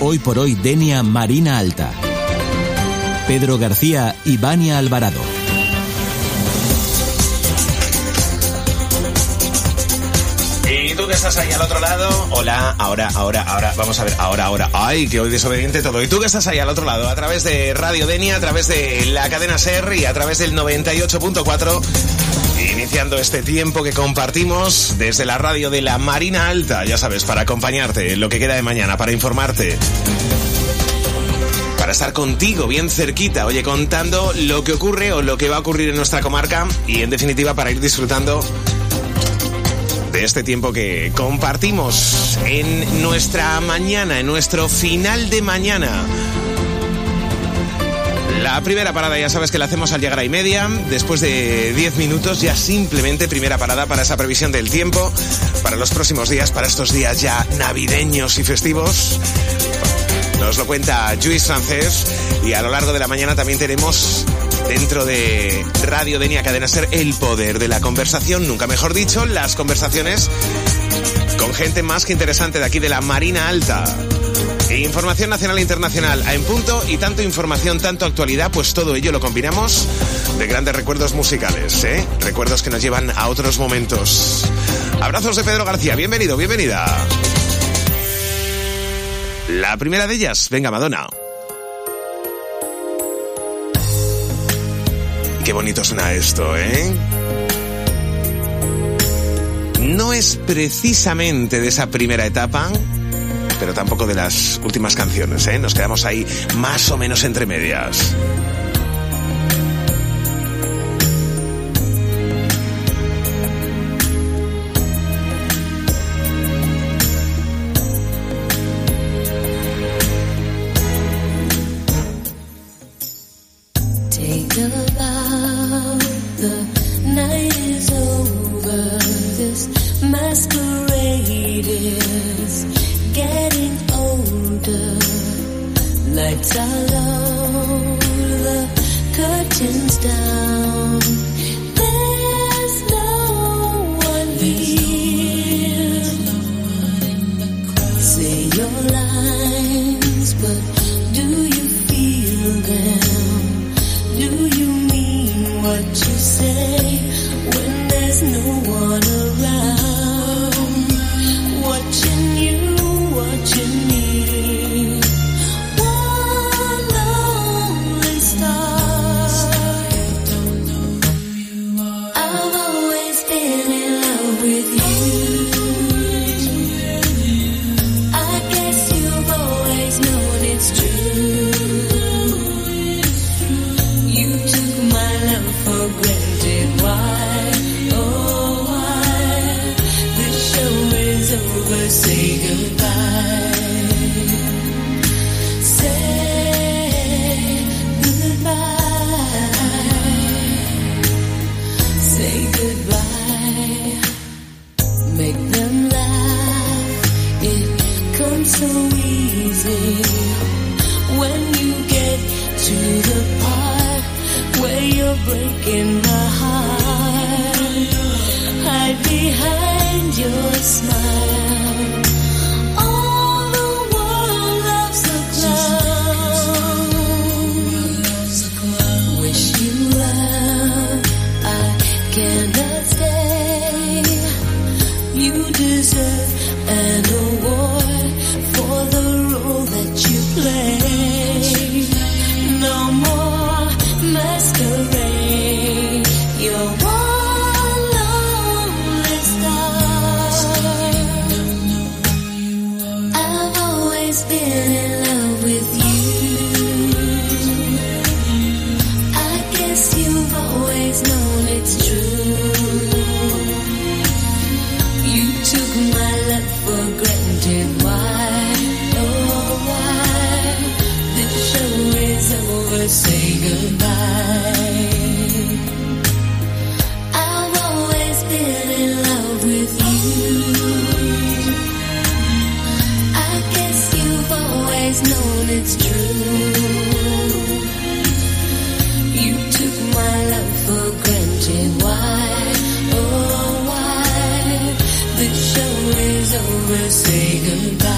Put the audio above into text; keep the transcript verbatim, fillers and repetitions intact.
Hoy por Hoy Denia Marina Alta. Pedro García y Vania Alvarado. ¿Y tú que estás ahí al otro lado? Hola, ahora, ahora, ahora, vamos a ver, ahora, ahora. Ay, que hoy desobediente todo. ¿Y tú que estás ahí al otro lado? A través de Radio Denia, a través de la cadena SER y a través del noventa y ocho punto cuatro. Iniciando este tiempo que compartimos desde la radio de la Marina Alta, ya sabes, para acompañarte en lo que queda de mañana, para informarte, para estar contigo bien cerquita, oye, contando lo que ocurre o lo que va a ocurrir en nuestra comarca y, en definitiva, para ir disfrutando de este tiempo que compartimos en nuestra mañana, en nuestro final de mañana. La primera parada ya sabes que la hacemos al llegar a y media, después de diez minutos ya simplemente primera parada para esa previsión del tiempo, para los próximos días, para estos días ya navideños y festivos. Nos lo cuenta Lluís Francés y a lo largo de la mañana también tenemos dentro de Radio Denia Cadena SER el poder de la conversación, nunca mejor dicho, las conversaciones con gente más que interesante de aquí de la Marina Alta. Información nacional e internacional a en punto y tanto información, tanto actualidad, pues todo ello lo combinamos de grandes recuerdos musicales, ¿eh? Recuerdos que nos llevan a otros momentos. Abrazos de Pedro García, bienvenido, bienvenida. La primera de ellas, venga Madonna. Qué bonito suena esto, ¿eh? No es precisamente de esa primera etapa, pero tampoco de las últimas canciones, ¿eh? Nos quedamos ahí más o menos entre medias. Known it's true.